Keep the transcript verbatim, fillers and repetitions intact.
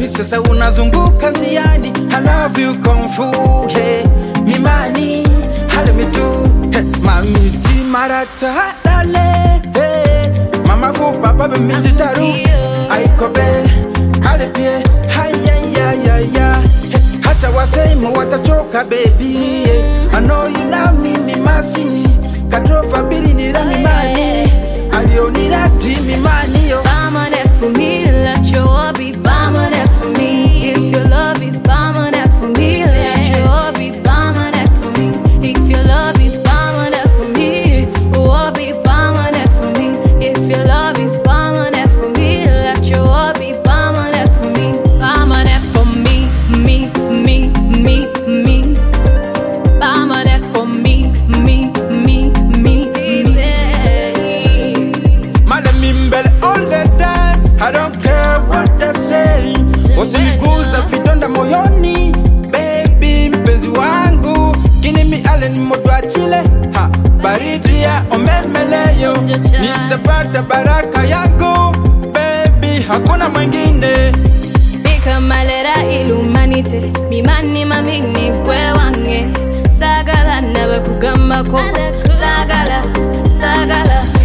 sasa unazunguka njiani. I love you kung fu, yeah. Mimani, hale me do, hey. Mami ti maracha dale, hey. Mama fu papa be minji taru, aikobe, ale pie, hi ya ya ya ya. Hey. Hacha wasei mo watachoka baby, yeah. I know you love me, mi masini, katrofa biri nira mimani, alio nira ti mimani yo. Permanent for me, let your heart be permanent for me. If your love is permanent for me, let your heart be permanent for me. If your love is permanent for me, oh, be permanent for me. If your love is permanent for me, let your heart be permanent for me. Permanent for me, me, me, me, me. Permanent for me, me, me, me, me. Malamimbele all the time, I don't care what they say. Usiniguza vidonda moyoni, baby mpenzi wangu. Kini mi allen moto achile, ha, baridi ya omemeleyo. Nisapata baraka yangu, baby hakuna mwingine. Bika malera ilumanite, mimani mamini kwe wange. Sagala nawe kugamba ko, sagala, sagala.